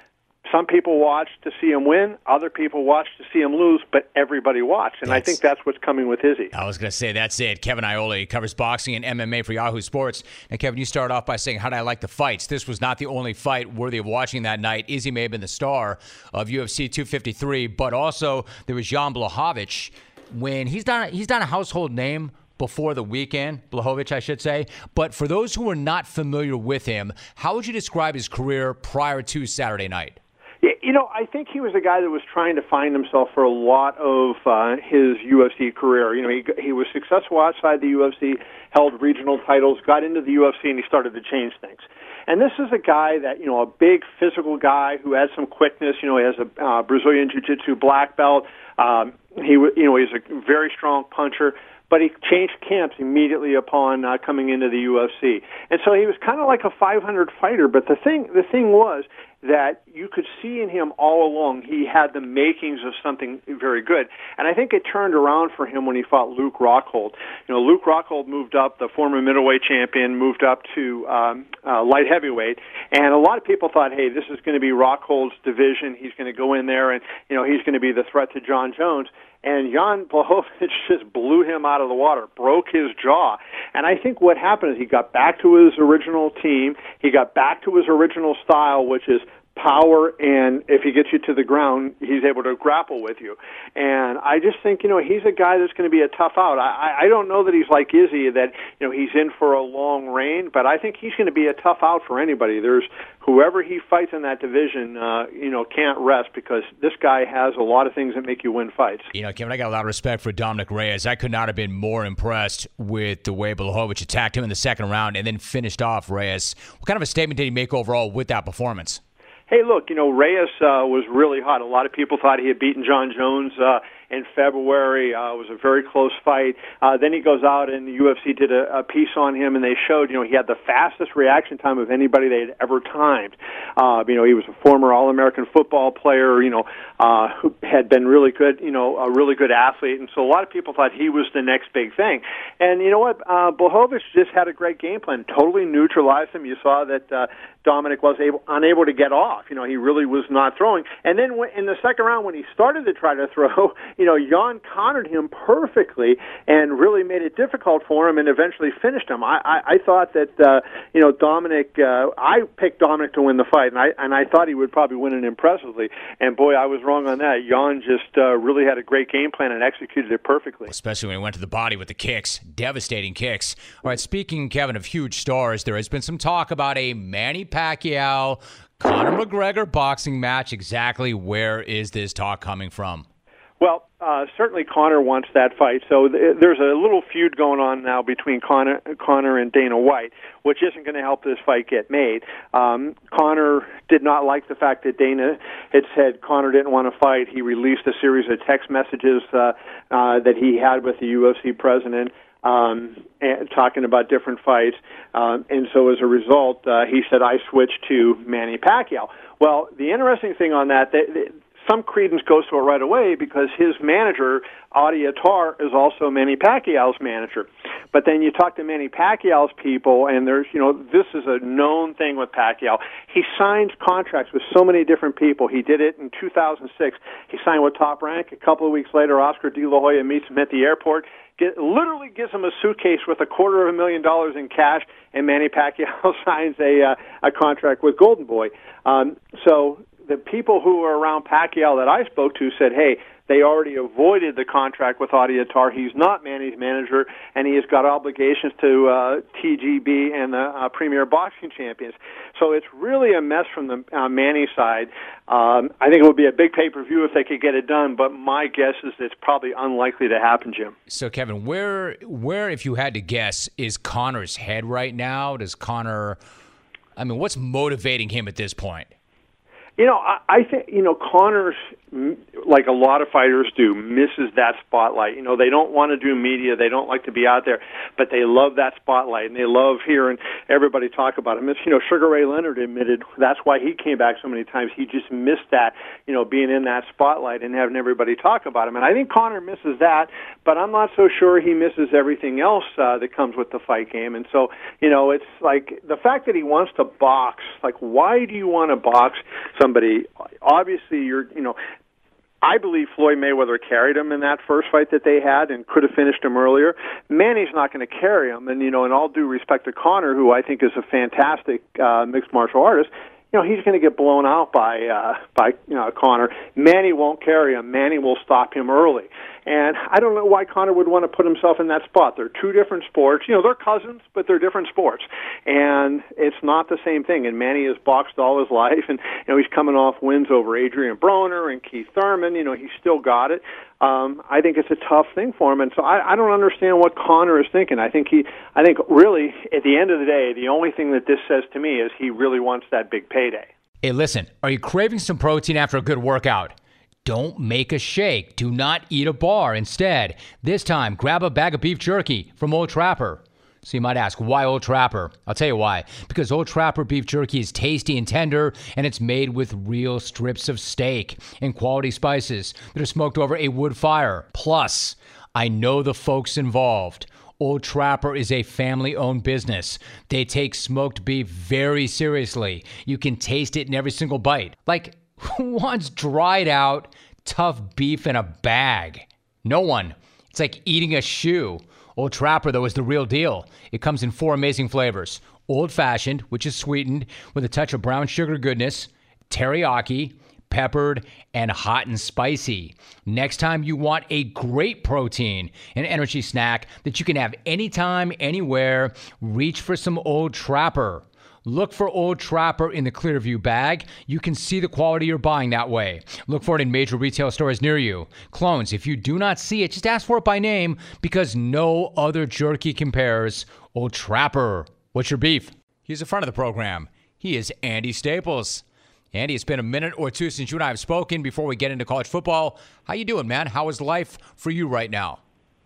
Some people watched to see him win. Other people watched to see him lose, but everybody watched. And that's, I think that's what's coming with Izzy. I was going to say, that's it. Kevin Iole covers boxing and M M A for Yahoo Sports. And, Kevin, you start off by saying, how did I like the fights? This was not the only fight worthy of watching that night. Izzy may have been the star of U F C two fifty-three, but also there was Jan Blachowicz. When he's done, he's done a household name before the weekend, Blachowicz, I should say. But for those who are not familiar with him, how would you describe his career prior to Saturday night? You know, I think he was a guy that was trying to find himself for a lot of uh, his U F C career. You know, he he was successful outside the U F C, held regional titles, got into the U F C, and he started to change things. And this is a guy that, you know, a big physical guy who has some quickness. You know, he has a uh, Brazilian Jiu-Jitsu black belt. Um, he, you know, he's a very strong puncher. But he changed camps immediately upon uh, coming into the U F C, and so he was kind of like a five hundred fighter. But the thing, the thing was that you could see in him all along he had the makings of something very good. And I think it turned around for him when he fought Luke Rockhold. You know, Luke Rockhold moved up, the former middleweight champion, moved up to um, uh, light heavyweight, and a lot of people thought, hey, this is going to be Rockhold's division. He's going to go in there, and you know, he's going to be the threat to John Jones. And Jan Blachowicz just blew him out of the water, broke his jaw. And I think what happened is he got back to his original team. He got back to his original style, which is power, and if he gets you to the ground, he's able to grapple with you. And I just think, you know, he's a guy that's going to be a tough out. I, I don't know that he's like Izzy, that, you know, he's in for a long reign, but I think he's going to be a tough out for anybody. There's whoever he fights in that division, uh, you know, can't rest, because this guy has a lot of things that make you win fights. You know, Kevin, I got a lot of respect for Dominic Reyes. I could not have been more impressed with the way Blachowicz attacked him in the second round and then finished off Reyes. What kind of a statement did he make overall with that performance? Hey, look, you know, Reyes uh, was really hot. A lot of people thought he had beaten John Jones uh, in February. Uh, it was a very close fight. Uh, then he goes out and the U F C did a, a piece on him, and they showed, you know, he had the fastest reaction time of anybody they had ever timed. Uh, you know, he was a former All-American football player, you know, uh, who had been really good, you know, a really good athlete. And so a lot of people thought he was the next big thing. And you know what? Uh, Blachowicz just had a great game plan, totally neutralized him. You saw that uh, Dominic was able, unable to get off. You know, he really was not throwing. And then when, in the second round, when he started to try to throw, you know, Jan countered him perfectly and really made it difficult for him and eventually finished him. I, I, I thought that, uh, you know, Dominic, uh, I picked Dominic to win the fight, and I, and I thought he would probably win it impressively. And, boy, I was wrong on that. Jan just uh, really had a great game plan and executed it perfectly. Especially when he went to the body with the kicks, devastating kicks. All right, speaking, Kevin, of huge stars, there has been some talk about a Manny Pacquiao, Conor McGregor boxing match. Exactly where is this talk coming from? Well, uh, certainly Conor wants that fight. So th- there's a little feud going on now between Conor, Conor and Dana White, which isn't going to help this fight get made. Um, Conor did not like the fact that Dana had said Conor didn't want to fight. He released a series of text messages uh, uh, that he had with the U F C president, Um, and talking about different fights, um, and so as a result, uh, he said, I switched to Manny Pacquiao. Well, the interesting thing on that, they, they, some credence goes to it right away, because his manager, Adi Attar, is also Manny Pacquiao's manager. But then you talk to Manny Pacquiao's people, and there's, you know, this is a known thing with Pacquiao. He signs contracts with so many different people. He did it in two thousand six. He signed with Top Rank. A couple of weeks later, Oscar De La Hoya meets him at the airport, Get, literally gives him a suitcase with a quarter of a million dollars in cash, and Manny Pacquiao signs a uh, a contract with Golden Boy. Um, so the people who were around Pacquiao that I spoke to said, hey, they already avoided the contract with Adi Attar. He's not Manny's manager, and he has got obligations to uh, T G B and the uh, Premier Boxing Champions. So it's really a mess from the uh, Manny side. Um, I think it would be a big pay-per-view if they could get it done, but my guess is it's probably unlikely to happen, Jim. So, Kevin, where, where, if you had to guess, is Conor's head right now? Does Conor, I mean, what's motivating him at this point? You know, I, I think, you know, Conor's like a lot of fighters do, misses that spotlight. You know, they don't want to do media. They don't like to be out there, but they love that spotlight, and they love hearing everybody talk about him. It's, you know, Sugar Ray Leonard admitted that's why he came back so many times. He just missed that, you know, being in that spotlight and having everybody talk about him. And I think Conor misses that, but I'm not so sure he misses everything else uh, that comes with the fight game. And so, you know, it's like the fact that he wants to box, like, why do you want to box somebody? Obviously, you're, you know, I believe Floyd Mayweather carried him in that first fight that they had and could have finished him earlier. Manny's not going to carry him, and, you know, in all due respect to Conor, who I think is a fantastic uh, mixed martial artist, you know, he's going to get blown out by uh, by you know, Conor. Manny won't carry him. Manny will stop him early. And I don't know why Conor would want to put himself in that spot. They're two different sports. You know, they're cousins, but they're different sports. And it's not the same thing. And Manny has boxed all his life, and, you know, he's coming off wins over Adrian Broner and Keith Thurman. You know, he's still got it. Um, I think it's a tough thing for him, and so I, I don't understand what Conor is thinking. I think he, I think really, at the end of the day, the only thing that this says to me is he really wants that big payday. Hey, listen, are you craving some protein after a good workout? Don't make a shake. Do not eat a bar. Instead, this time, grab a bag of beef jerky from Old Trapper. So you might ask, why Old Trapper? I'll tell you why. Because Old Trapper beef jerky is tasty and tender, and it's made with real strips of steak and quality spices that are smoked over a wood fire. Plus, I know the folks involved. Old Trapper is a family-owned business. They take smoked beef very seriously. You can taste it in every single bite. Like, who wants dried out, tough beef in a bag? No one. It's like eating a shoe. Old Trapper, though, is the real deal. It comes in four amazing flavors. Old-fashioned, which is sweetened with a touch of brown sugar goodness, teriyaki, peppered, and hot and spicy. Next time you want a great protein and energy snack that you can have anytime, anywhere, reach for some Old Trapper. Look for Old Trapper in the Clearview bag. You can see the quality you're buying that way. Look for it in major retail stores near you. Clones, if you do not see it, just ask for it by name because no other jerky compares. Old Trapper. What's your beef? He's a friend of the program. He is Andy Staples. Andy, it's been a minute or two since you and I have spoken before we get into college football. How you doing, man? How is life for you right now?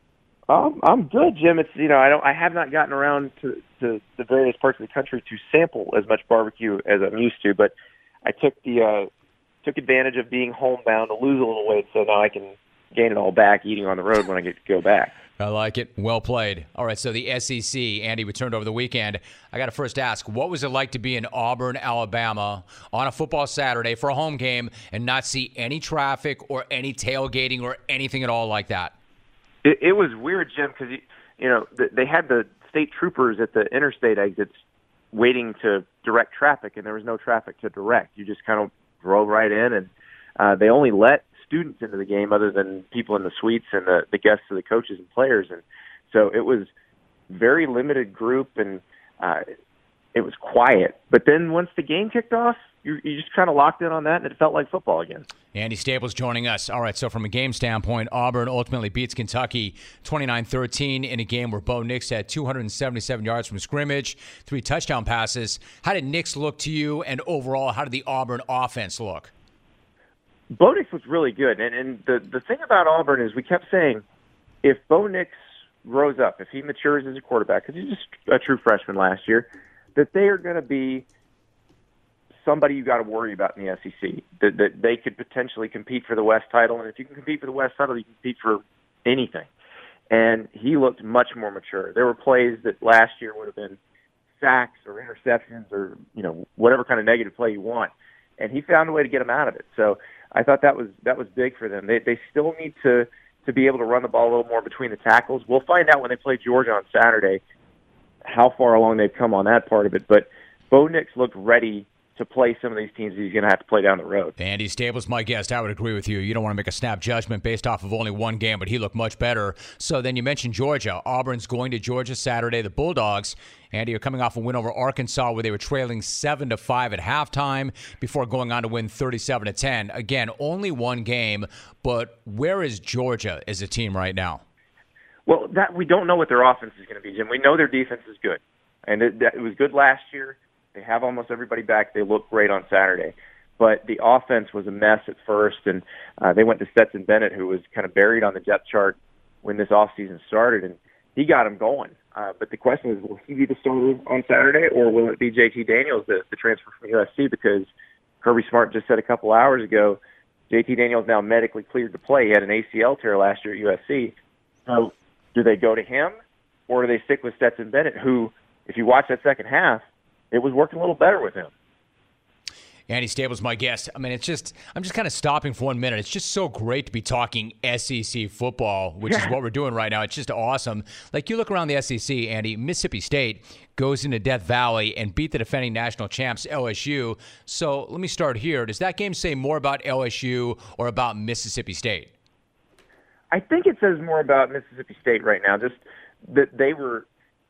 Um, I'm good, Jim. It's you know I don't I have not gotten around to, to the various parts of the country to sample as much barbecue as I'm used to, but I took the uh, took advantage of being homebound to lose a little weight, so now I can gain it all back eating on the road when I get to go back. I like it. Well played. All right, so the S E C, Andy returned over the weekend. I got to first ask, what was it like to be in Auburn, Alabama on a football Saturday for a home game and not see any traffic or any tailgating or anything at all like that? It, it was weird, Jim, because you know they had the state troopers at the interstate exits waiting to direct traffic, and there was no traffic to direct. You just kind of drove right in, and uh, they only let students into the game other than people in the suites and the, the guests of the coaches and players. And so it was very limited group, and uh, it was quiet. But then once the game kicked off, you, you just kind of locked in on that, and it felt like football again. Andy Staples joining us. All right, so from a game standpoint, Auburn ultimately beats Kentucky twenty-nine thirteen in a game where Bo Nix had two hundred seventy-seven yards from scrimmage, three touchdown passes. How did Nix look to you, and overall, how did the Auburn offense look? Bo Nix was really good, and, and the, the thing about Auburn is we kept saying, if Bo Nix grows up, if he matures as a quarterback, because he's just a true freshman last year, that they are going to be somebody you got to worry about in the S E C, that, that they could potentially compete for the West title, and if you can compete for the West title, you can compete for anything. And he looked much more mature. There were plays that last year would have been sacks or interceptions or, you know, whatever kind of negative play you want, and he found a way to get them out of it. So I thought that was that was big for them. They they still need to to be able to run the ball a little more between the tackles. We'll find out when they play Georgia on Saturday how far along they've come on that part of it. But Bo Nix looked ready to play some of these teams he's going to have to play down the road. Andy Staples, my guest. I would agree with you. You don't want to make a snap judgment based off of only one game, but he looked much better. So then you mentioned Georgia. Auburn's going to Georgia Saturday. The Bulldogs, Andy, are coming off a win over Arkansas where they were trailing seven to five at halftime before going on to win thirty-seven to ten. Again, only one game, but where is Georgia as a team right now? Well, that we don't know what their offense is going to be, Jim. We know their defense is good, and it, it was good last year. They have almost everybody back. They look great on Saturday. but the offense was a mess at first, and uh, they went to Stetson Bennett, who was kind of buried on the depth chart when this offseason started, and he got him going. Uh, but the question is, will he be the starter on Saturday, or will it be J T Daniels, the, the transfer from U S C? Because Kirby Smart just said a couple hours ago, J T Daniels now medically cleared to play. He had an A C L tear last year at U S C. So do they go to him, or do they stick with Stetson Bennett, who, if you watch that second half, it was working a little better with him? Andy Staples, my guest. I mean, it's just, I'm just kind of stopping for one minute. It's just so great to be talking S E C football, which yeah. is what we're doing right now. It's just awesome. Like, you look around the S E C, Andy, Mississippi State goes into Death Valley and beat the defending national champs, L S U. So let me start here. Does that game say more about L S U or about Mississippi State? I think it says more about Mississippi State right now. Just that they were,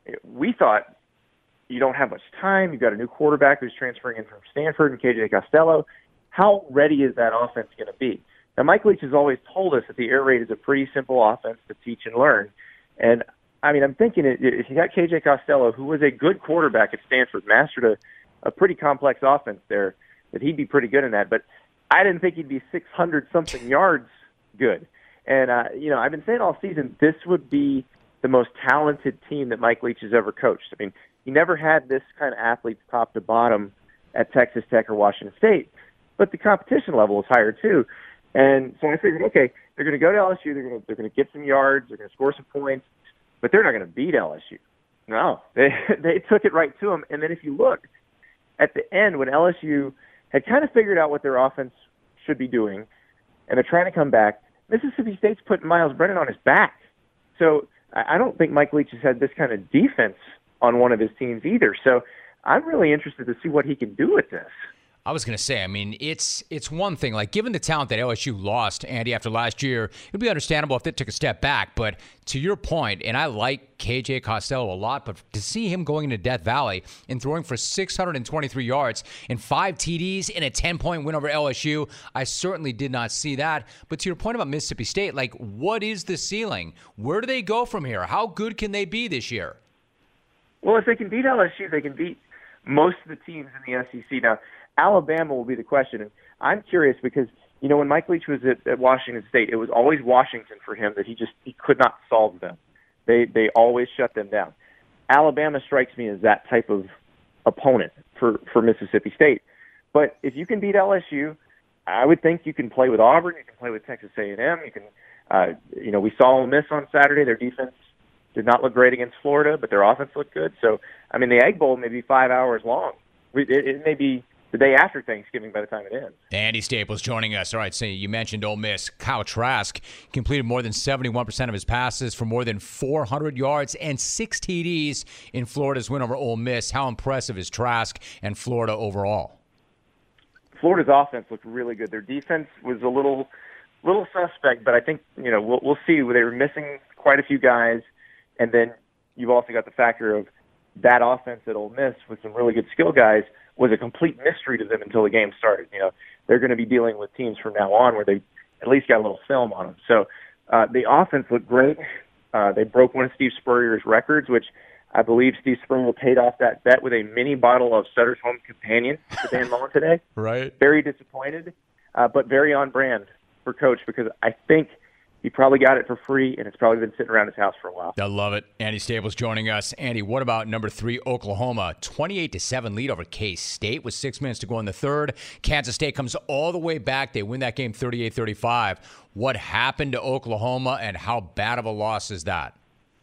we thought, you don't have much time. You've got a new quarterback who's transferring in from Stanford and K J Costello. How ready is that offense going to be? Now, Mike Leach has always told us that the air raid is a pretty simple offense to teach and learn. And, I mean, I'm thinking if you got K J Costello, who was a good quarterback at Stanford, mastered a, a pretty complex offense there, that he'd be pretty good in that. But I didn't think he'd be six hundred something yards good. And, uh, you know, I've been saying all season, this would be the most talented team that Mike Leach has ever coached. I mean, he never had this kind of athlete top to bottom at Texas Tech or Washington State, but the competition level is higher too. And so I figured, okay, they're going to go to L S U, they're going to they're going to get some yards, they're going to score some points, but they're not going to beat L S U. No, they they took it right to them. And then if you look at the end, when L S U had kind of figured out what their offense should be doing, and they're trying to come back, Mississippi State's putting Miles Brennan on his back. So I don't think Mike Leach has had this kind of defense on one of his teams either. So I'm really interested to see what he can do with this. I was going to say, I mean, it's it's one thing. Like, given the talent that L S U lost, Andy, after last year, it would be understandable if they took a step back. But to your point, and I like K J Costello a lot, but to see him going into Death Valley and throwing for six hundred twenty-three yards and five T Ds in a ten-point win over L S U, I certainly did not see that. But to your point about Mississippi State, like, what is the ceiling? Where do they go from here? How good can they be this year? Well, if they can beat L S U, they can beat most of the teams in the S E C. Now, Alabama will be the question. And I'm curious because, you know, when Mike Leach was at, at Washington State, it was always Washington for him that he just he could not solve them. They they always shut them down. Alabama strikes me as that type of opponent for, for Mississippi State. But if you can beat L S U, I would think you can play with Auburn, you can play with Texas A and M. You can, uh, you know, we saw Ole Miss on Saturday. Their defense did not look great against Florida, but their offense looked good. So, I mean, the Egg Bowl may be five hours long. It, it may be the day after Thanksgiving by the time it ends. Andy Staples joining us. All right, so you mentioned Ole Miss. Kyle Trask completed more than seventy-one percent of his passes for more than four hundred yards and six T Ds in Florida's win over Ole Miss. How impressive is Trask and Florida overall? Florida's offense looked really good. Their defense was a little little suspect, but I think, you know, we'll, we'll see. They were missing quite a few guys. And then you've also got the factor of that offense at Ole Miss with some really good skill guys was a complete mystery to them until the game started. You know, they're going to be dealing with teams from now on where they at least got a little film on them. So uh, the offense looked great. Uh, they broke one of Steve Spurrier's records, which I believe Steve Spurrier paid off that bet with a mini bottle of Sutter's Home Companion to Dan Mullen today. Right. Very disappointed, uh, but very on brand for Coach because I think he probably got it for free, and it's probably been sitting around his house for a while. I love it. Andy Staples joining us. Andy, what about number three, Oklahoma? twenty-eight to seven lead over K-State with six minutes to go in the third. Kansas State comes all the way back. They win that game thirty-eight thirty-five. What happened to Oklahoma, and how bad of a loss is that?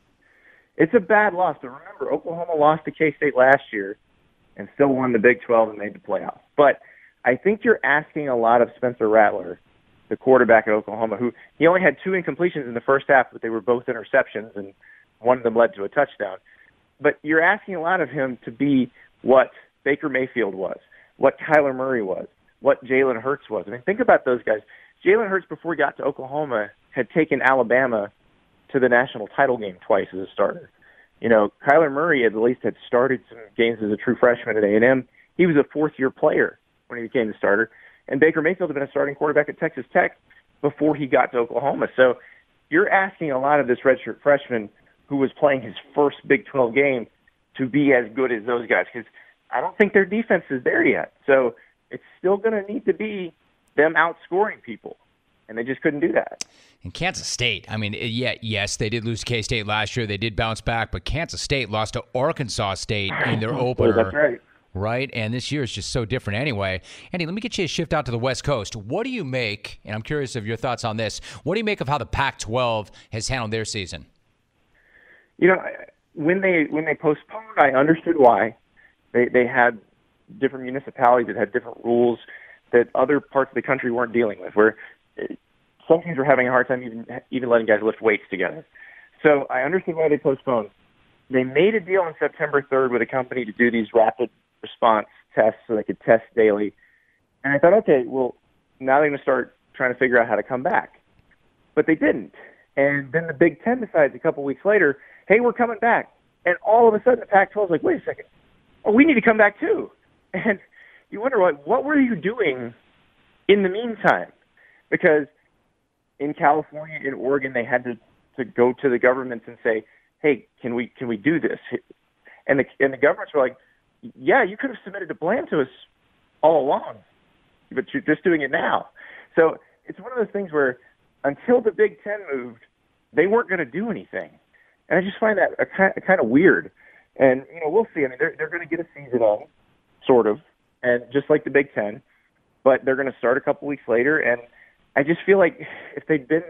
It's a bad loss. But remember, Oklahoma lost to K-State last year and still won the Big twelve and made the playoffs. But I think you're asking a lot of Spencer Rattler, the quarterback at Oklahoma, who he only had two incompletions in the first half, but they were both interceptions, and one of them led to a touchdown. But you're asking a lot of him to be what Baker Mayfield was, what Kyler Murray was, what Jalen Hurts was. I mean, think about those guys. Jalen Hurts, before he got to Oklahoma, had taken Alabama to the national title game twice as a starter. You know, Kyler Murray at least had started some games as a true freshman at A and M. He was a fourth-year player when he became the starter. And Baker Mayfield had been a starting quarterback at Texas Tech before he got to Oklahoma. So you're asking a lot of this redshirt freshman who was playing his first Big twelve game to be as good as those guys because I don't think their defense is there yet. So it's still going to need to be them outscoring people. And they just couldn't do that. And Kansas State, I mean, yeah, yes, they did lose to K-State last year. They did bounce back, but Kansas State lost to Arkansas State in their opener. That's right. Right? And this year is just so different anyway. Andy, let me get you a shift out to the West Coast. What do you make, and I'm curious of your thoughts on this, what do you make of how the Pac twelve has handled their season? You know, when they when they postponed, I understood why. They they had different municipalities that had different rules that other parts of the country weren't dealing with, where some teams were having a hard time even even letting guys lift weights together. So I understood why they postponed. They made a deal on September third with a company to do these rapid response tests so they could test daily. And I thought, okay, well, now they're going to start trying to figure out how to come back. But they didn't. And then the Big Ten decides a couple weeks later, hey, we're coming back. And all of a sudden the Pac twelve is like, wait a second, oh, we need to come back too. And you wonder, like, what were you doing in the meantime? Because in California, in Oregon, they had to, to go to the governments and say, hey, can we can we do this? And the and the governments were like, yeah, you could have submitted a plan to us all along, but you're just doing it now. So it's one of those things where until the Big Ten moved, they weren't going to do anything. And I just find that a kind, a kind of weird. And, you know, we'll see. I mean, they're, they're going to get a season on, sort of, and just like the Big Ten, but they're going to start a couple weeks later. And I just feel like if they'd been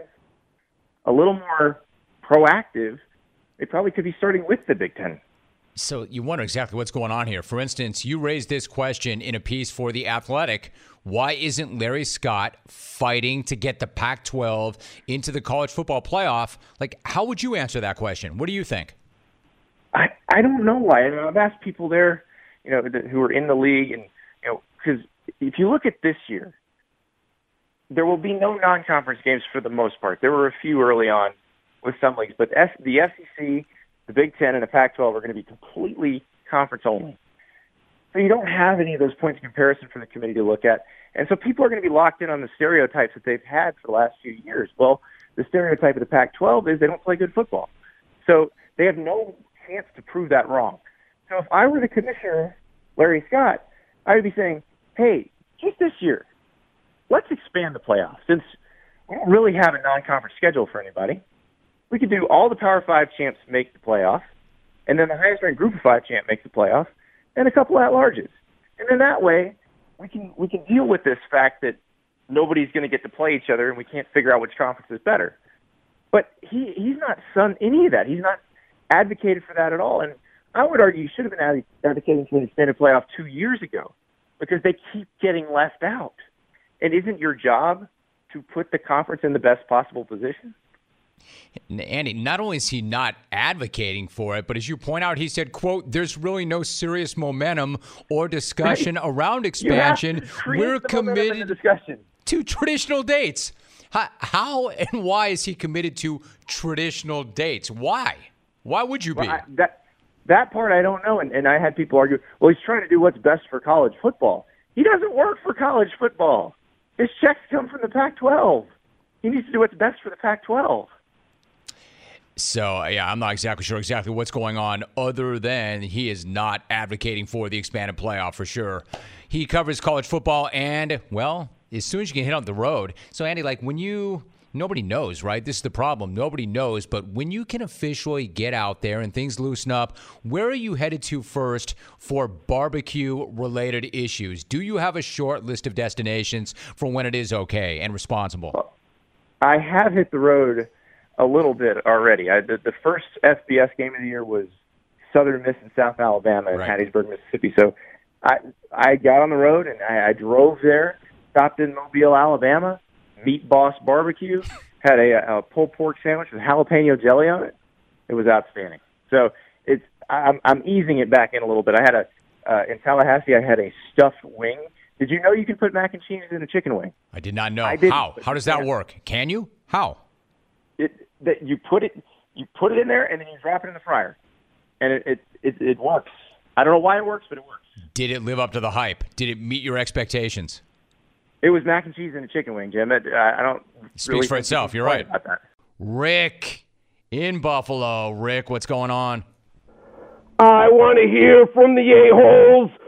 a little more proactive, they probably could be starting with the Big Ten. So you wonder exactly what's going on here. For instance, you raised this question in a piece for The Athletic. Why isn't Larry Scott fighting to get the Pac twelve into the college football playoff? Like, how would you answer that question? What do you think? I, I don't know why. I mean, I've asked people there, you know, who are in the league, and, you know, because if you look at this year, there will be no non-conference games for the most part. There were a few early on with some leagues, but S, the S E C, the Big Ten, and the Pac twelve are going to be completely conference only. So you don't have any of those points of comparison for the committee to look at. And so people are going to be locked in on the stereotypes that they've had for the last few years. Well, the stereotype of the Pac twelve is they don't play good football. So they have no chance to prove that wrong. So if I were the commissioner, Larry Scott, I would be saying, hey, just this year, let's expand the playoffs. Since we don't really have a non-conference schedule for anybody, we could do all the Power Five champs make the playoff, and then the highest-ranked Group of Five champ makes the playoff, and a couple at-larges. And then that way, we can we can deal with this fact that nobody's going to get to play each other, and we can't figure out which conference is better. But he he's not done any of that. He's not advocated for that at all. And I would argue he should have been advocating for an extended playoff two years ago, because they keep getting left out. And isn't your job to put the conference in the best possible position? Andy, not only is he not advocating for it, but as you point out, he said, quote, there's really no serious momentum or discussion right. around expansion. We're committed discussion. to traditional dates. How, how and why is he committed to traditional dates? Why? Why would you be? Well, I, that, that part I don't know. And, and I had people argue, well, he's trying to do what's best for college football. He doesn't work for college football. His checks come from the Pac twelve. He needs to do what's best for the Pac twelve. So, yeah, I'm not exactly sure exactly what's going on other than he is not advocating for the expanded playoff for sure. He covers college football and, well, as soon as you can hit on the road. So, Andy, like when you – nobody knows, right? This is the problem. Nobody knows. But when you can officially get out there and things loosen up, where are you headed to first for barbecue-related issues? Do you have a short list of destinations for when it is okay and responsible? I have hit the road – a little bit already. I, the, the first F B S game of the year was Southern Miss and South Alabama in right. Hattiesburg, Mississippi. So I I got on the road and I, I drove there, stopped in Mobile, Alabama, Meat Boss Barbecue, had a, a pulled pork sandwich with jalapeno jelly on it. It was outstanding. So it's I'm, I'm easing it back in a little bit. I had a uh, in Tallahassee. I had a stuffed wing. Did you know you can put mac and cheese in a chicken wing? I did not know. I didn't, How? How does that work? Can you? How? It that you put it you put it in there and then you drop it in the fryer, and it it, it it works. I don't know why it works, but it works. Did it live up to the hype? Did it meet your expectations? It was mac and cheese and a chicken wing, Jim. It, I, I don't. It speaks really for itself. You're right. About that. Rick in Buffalo. Rick, what's going on? I want to hear from the a-holes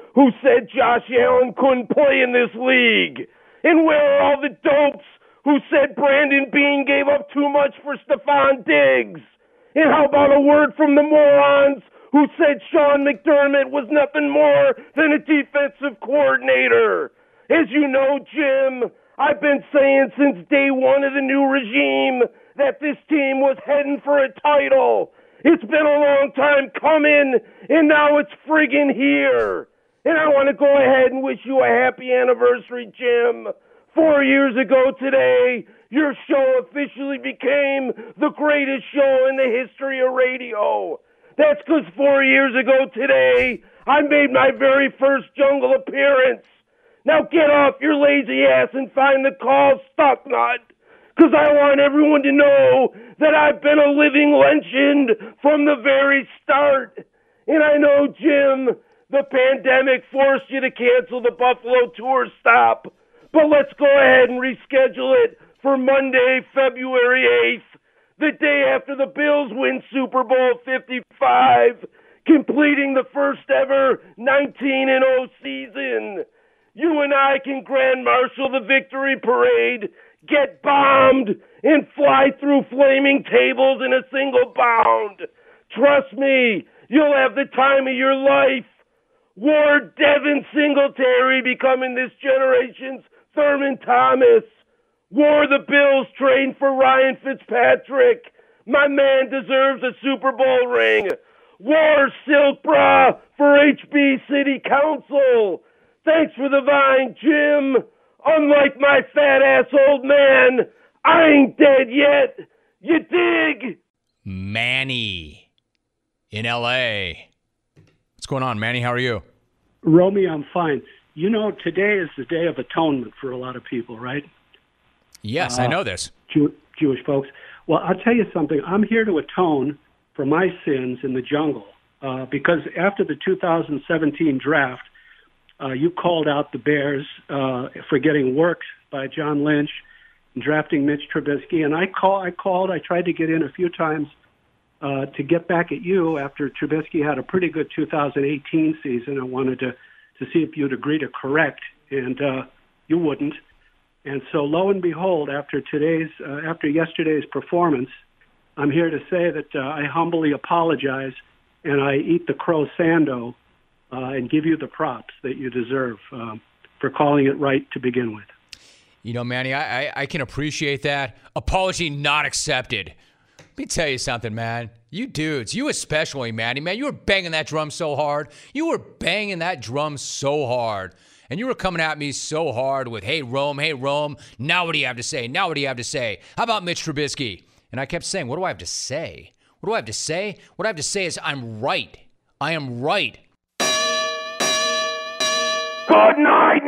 who said Josh Allen couldn't play in this league? And where are all the dopes who said Brandon Beane gave up too much for Stephon Diggs? And how about a word from the morons who said Sean McDermott was nothing more than a defensive coordinator? As you know, Jim, I've been saying since day one of the new regime that this team was heading for a title. It's been a long time coming, and now it's friggin' here. And I want to go ahead and wish you a happy anniversary, Jim. Four years ago today, your show officially became the greatest show in the history of radio. That's because four years ago today, I made my very first Jungle appearance. Now get off your lazy ass and find the call, Stucknut, because I want everyone to know that I've been a living legend from the very start. And I know, Jim, the pandemic forced you to cancel the Buffalo tour stop, but let's go ahead and reschedule it for Monday, February eighth, the day after the Bills win Super Bowl fifty-five, completing the first ever nineteen and oh season. You and I can grand marshal the victory parade, get bombed, and fly through flaming tables in a single bound. Trust me, you'll have the time of your life. Ward Devin Singletary becoming this generation's Thurman Thomas. War the Bills trading for Ryan Fitzpatrick. My man deserves a Super Bowl ring. War Silk Bra for H B City Council. Thanks for the vine, Jim. Unlike my fat-ass old man, I ain't dead yet. You dig? Manny in L A. What's going on, Manny? How are you? Romy, I'm fine. You know, today is the Day of Atonement for a lot of people, right? Yes, uh, I know this. Jew- Jewish folks. Well, I'll tell you something. I'm here to atone for my sins in the jungle uh, because after the two thousand seventeen draft, uh, you called out the Bears uh, for getting worked by John Lynch and drafting Mitch Trubisky. And I, call, I called. I tried to get in a few times uh, to get back at you after Trubisky had a pretty good two thousand eighteen season. I wanted to, to see if you'd agree to correct, and uh, you wouldn't. And so, lo and behold, after today's, uh, after yesterday's performance, I'm here to say that uh, I humbly apologize, and I eat the crow sando, uh, and give you the props that you deserve um, for calling it right to begin with. You know, Manny, I, I I can appreciate that. Apology not accepted. Let me tell you something, man. You dudes, you especially, Manny, man, you were banging that drum so hard. You were banging that drum so hard. And you were coming at me so hard with, hey, Rome, hey, Rome, now what do you have to say? Now what do you have to say? How about Mitch Trubisky? And I kept saying, what do I have to say? What do I have to say? What I have to say is I'm right. I am right. Good night,